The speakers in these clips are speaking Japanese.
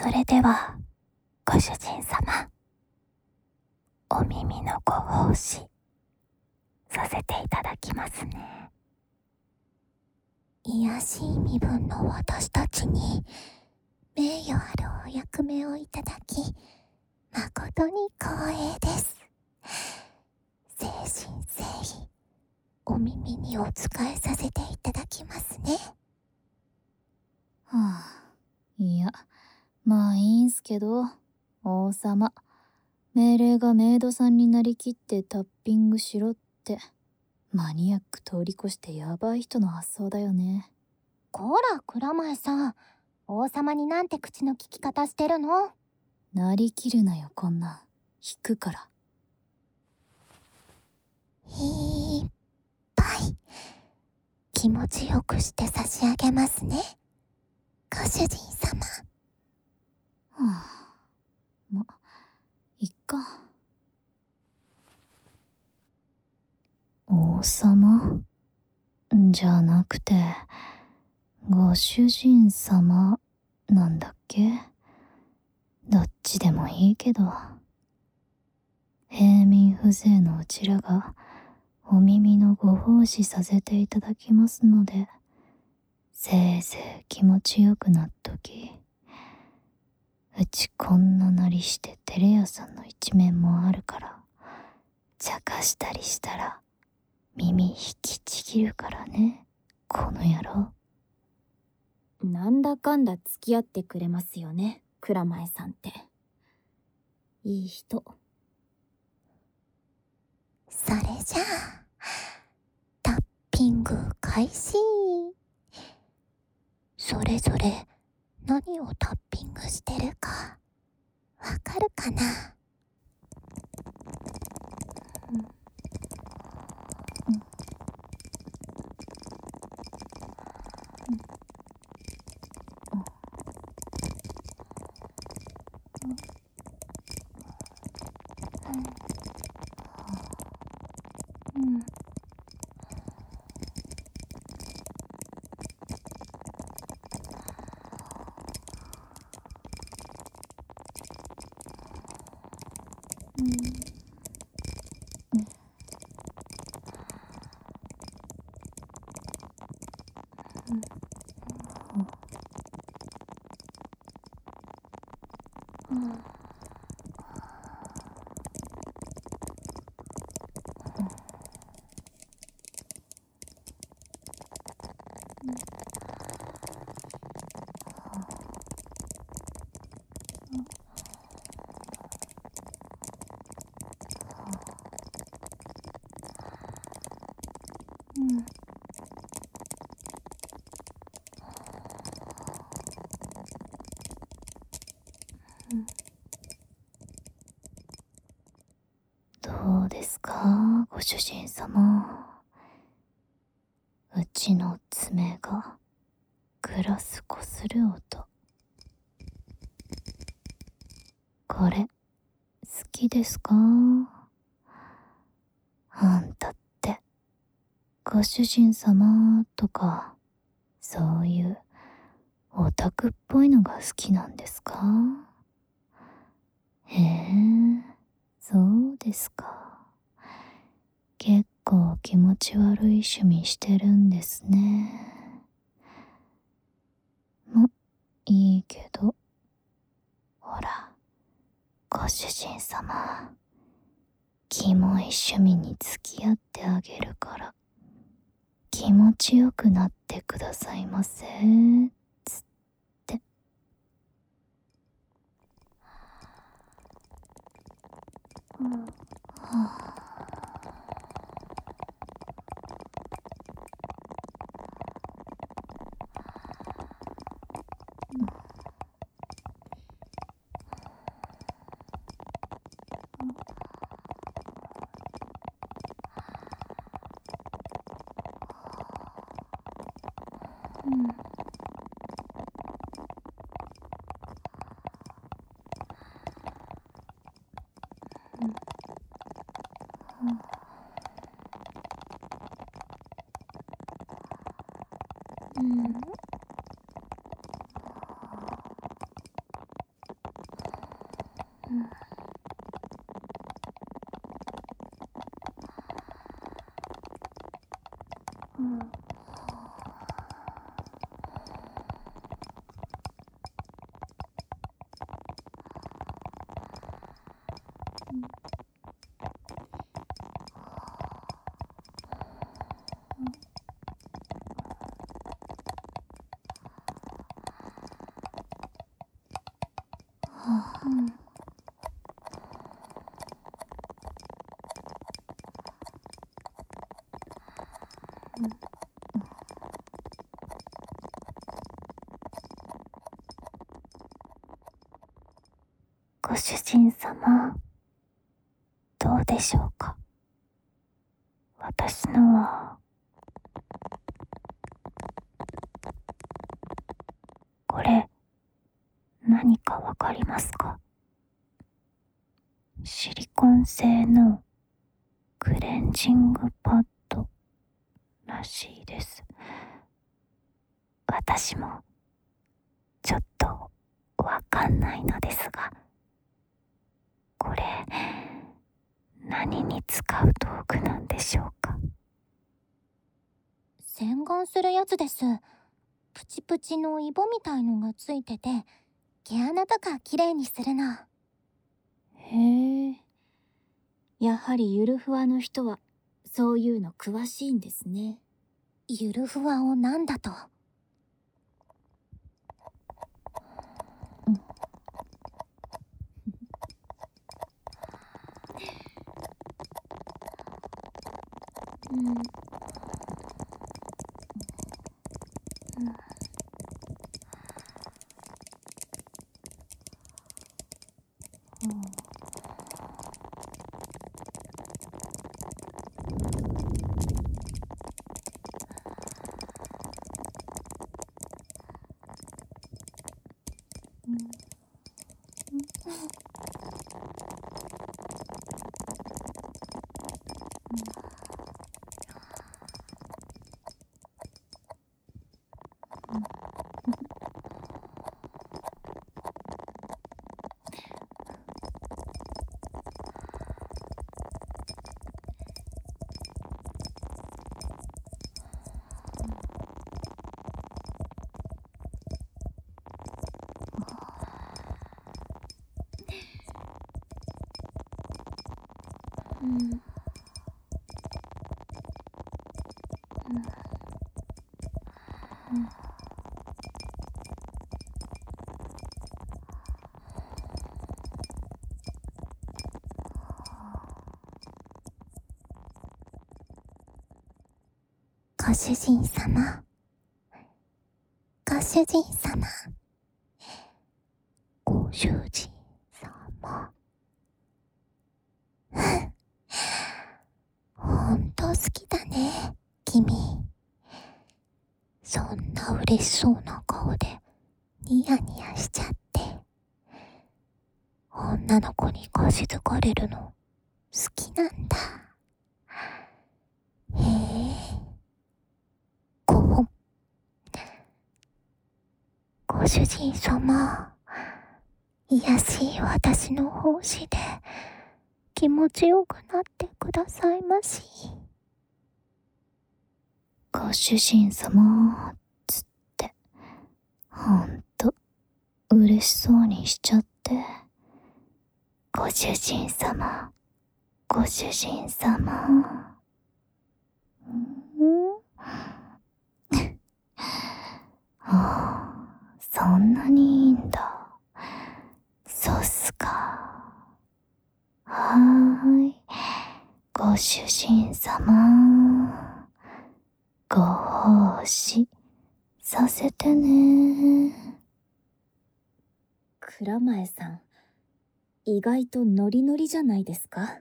それではご主人様、お耳のご奉仕させていただきますね。卑しい身分の私たちに名誉あるお役目をいただき、誠に光栄です。誠心誠意お耳にお仕えさせていただきますね。 いや、まあいいんすけど、王様、命令がメイドさんになりきってタッピングしろって、マニアック通り越してヤバい人の発想だよね。 こら、蔵前さん、王様になんて口の利き方してるの？ なりきるなよ、こんなん。引くから。 いっぱい気持ちよくして差し上げますね、ご主人様。 いっか。王様じゃなくて、ご主人様なんだっけ？どっちでもいいけど。平民風情のうちらがお耳のご奉仕させていただきますので、せいぜい気持ちよくなっとき。うちこんななりしてテレ屋さんの一面もあるから、茶化したりしたら耳引きちぎるからね、この野郎。 なんだかんだ付き合ってくれますよね、蔵前さんって。いい人。 それじゃあタッピング開始。それぞれ何をタッピングしてるかわかるかな？ どうですか、ご主人様。うちの爪がグラスこする音。これ好きですか？あんたってご主人様とかそういうオタクっぽいのが好きなんですか？へえ、そうですか。結構気持ち悪い趣味してるんですね。いいけど、ほら、ご主人様、キモい趣味に付き合ってあげるから気持ちよくなってくださいませ、つって。 ご主人様、どうでしょうか。私のはこれ何かわかりますか。シリコン製のクレンジングパッドらしいです。私もちょっとわかんないのですが、これ何に使う道具なんでしょうか。 洗顔するやつです。プチプチのイボみたいのがついてて、毛穴とかきれいにするの。 へえ。やはりゆるふわの人はそういうの詳しいんですね。 ゆるふわをなんだと。 ご主人様、ご主人様、ご主人様。ほんと好きだね、君。そんな嬉しそうな顔でニヤニヤしちゃって。女の子にかしつかれるの好きなんだ。へえ。ご主人様、癒やしい私の奉仕で気持ちよくなってくださいまし。 ご主人様つってほんと嬉しそうにしちゃって。ご主人様、ご主人様。そんなにいいんだ。そうっすか。はーい。ご主人様、ご奉仕させてね。 蔵前さん、意外とノリノリじゃないですか。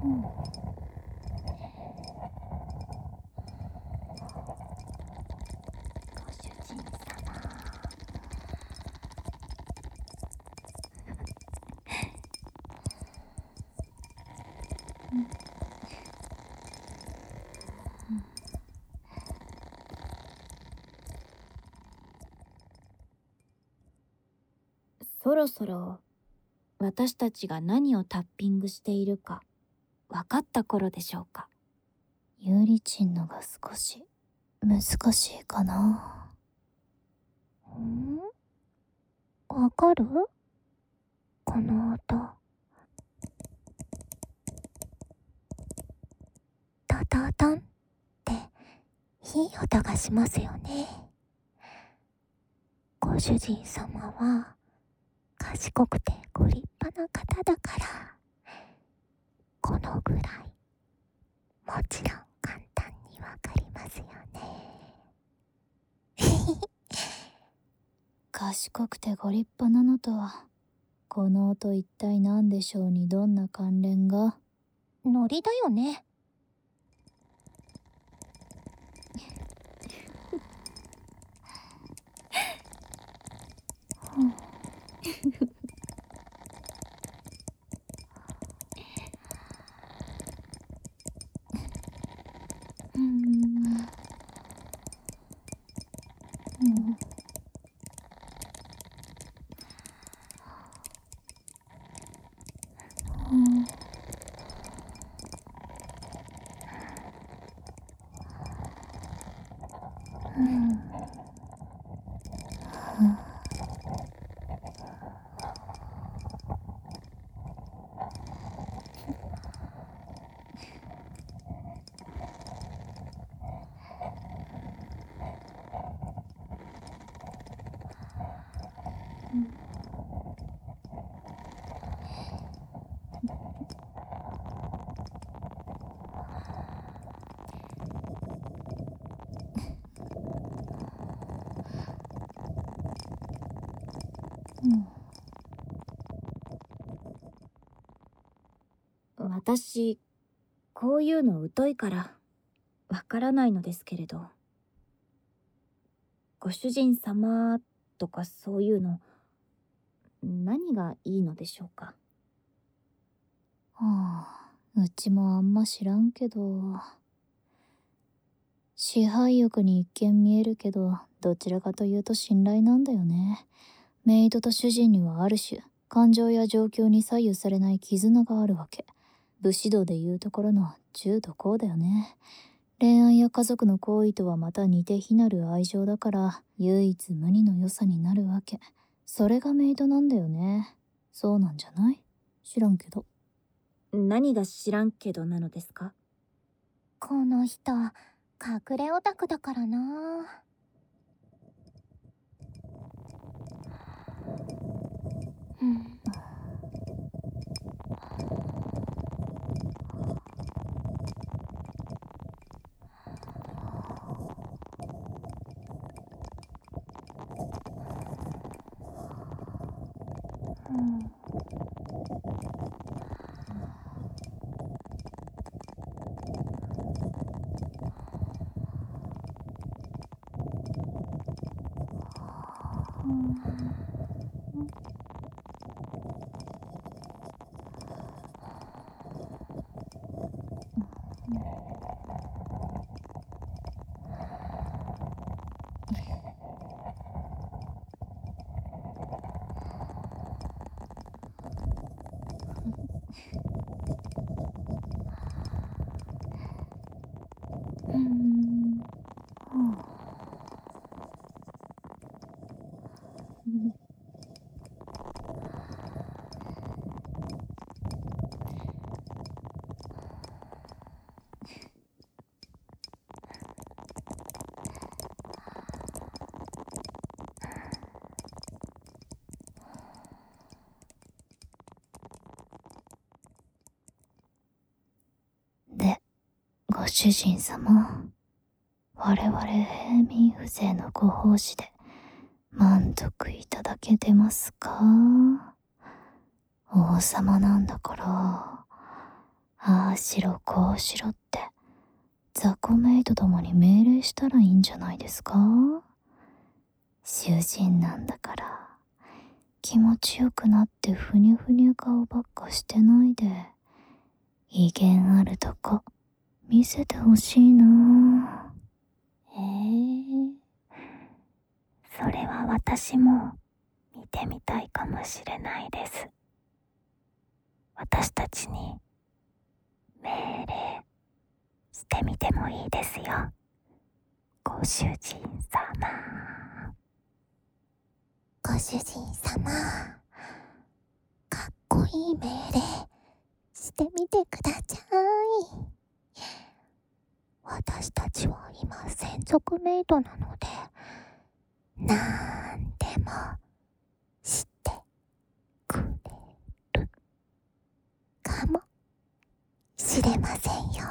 そろそろ私たちが何をタッピングしているか分かった頃でしょうか。 ユリチンのが少し難しいかな。 わかる？この音。トトトンっていい音がしますよね。ご主人様は賢くてご立派な方だから、このぐらいもちろん簡単にわかりますよね。 賢くてご立派なのとは、この音一体何でしょうにどんな関連が？ ノリだよね。 私、こういうの疎いからわからないのですけれど、ご主人様とかそういうの何がいいのでしょうか。 うちもあんま知らんけど、支配欲に一見見えるけど、どちらかというと信頼なんだよね。メイドと主人にはある種感情や状況に左右されない絆があるわけ。武士道でいうところの忠と孝だよね。恋愛や家族の行為とはまた似て非なる愛情だから、唯一無二の良さになるわけ。それがメイドなんだよね。そうなんじゃない？知らんけど。 何が知らんけどなのですか？ この人隠れオタクだからな。 で、ご主人様、我々平民風情のご奉仕で満足いただけてますか？王様なんだから、 ああしろこうしろって雑魚メイトどもに命令したらいいんじゃないですか。主人なんだから気持ちよくなってふにゅふにゅ顔ばっかしてないで威厳あるとこ見せてほしいな。 それは私も見てみたいかもしれないです。私たちに命令してみてもいいですよ、ご主人様。ご主人様、かっこいい命令してみてください。私たちは今専属メイドなのでなんでもしてくれるかもしれませんよ。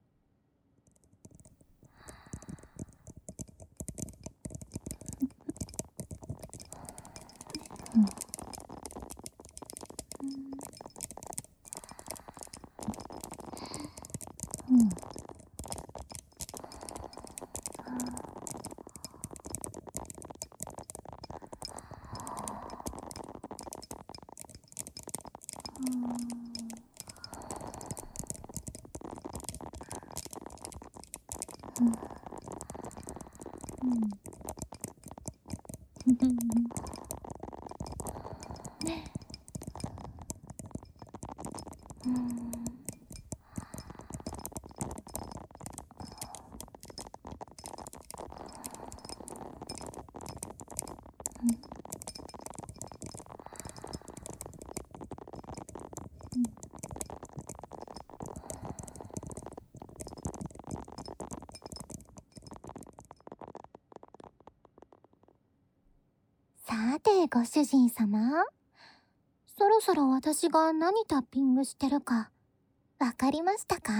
さてご主人様、そろそろ私が何タッピングしてるかわかりましたか？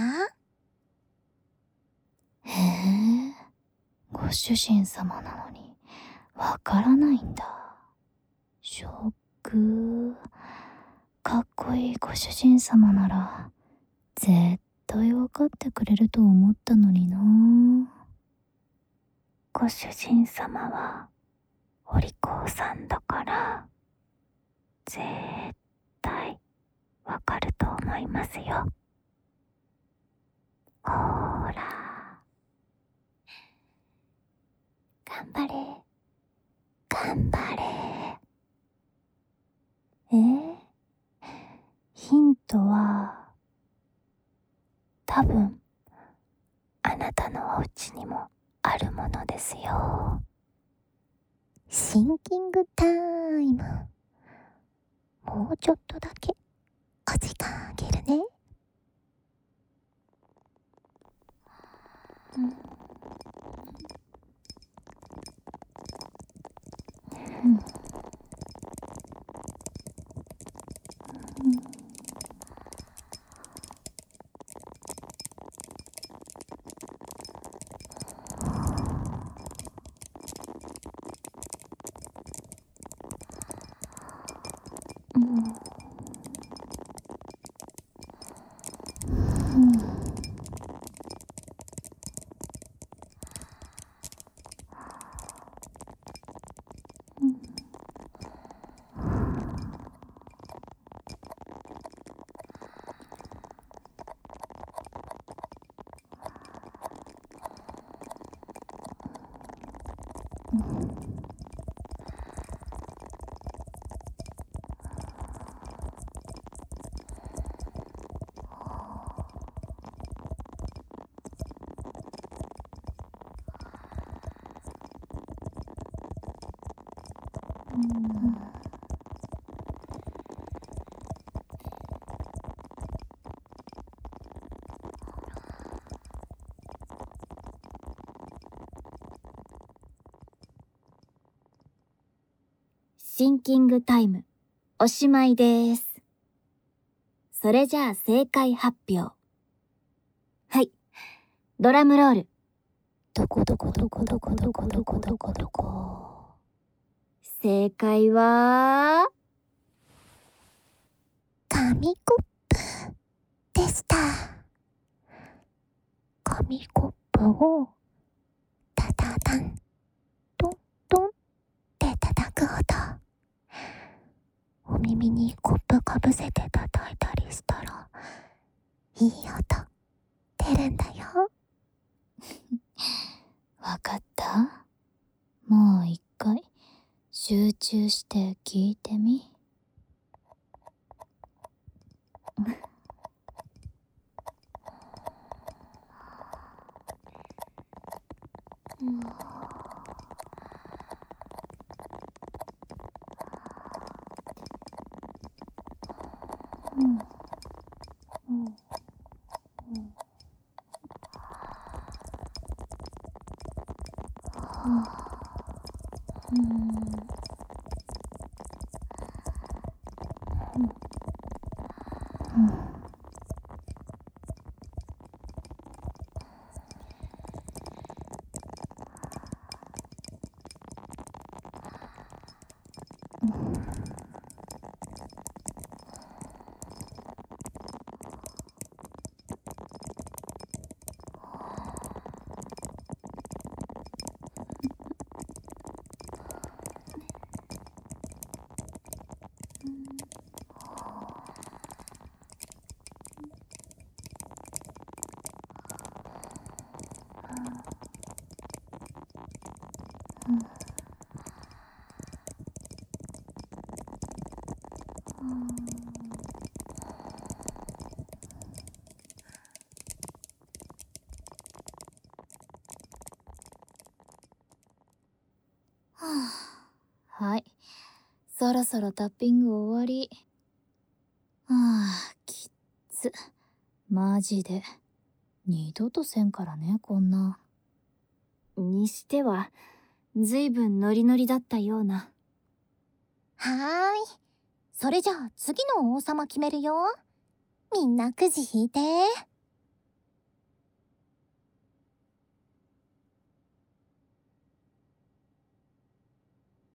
へえ、ご主人様なのにわからないんだ。ショック。かっこいいご主人様なら絶対わかってくれると思ったのにな。 ご主人様はお利口さんだから絶対わかると思いますよ。ほーら、頑張れ頑張れ。ヒントは多分あなたのお家にもあるものですよ。シンキングタイム。もうちょっとだけお時間あげるね。 シンキングタイム、おしまいです。それじゃあ正解発表。はい、ドラムロール。 どこどこどこどこどこどこどこどこ。 正解は、 紙コップでした。 紙コップをタタタントントンって叩く音。お耳にコップかぶせて叩いたりしたらいい音出るんだよ。 わかった？もう一回集中して聞いてみ。はい。そろそろタッピング終わり。きっつ。マジで。二度とせんからね、こんな。 にしては、ずいぶんノリノリだったような。 はーい。それじゃあ次の王様決めるよ。みんなくじ引いて。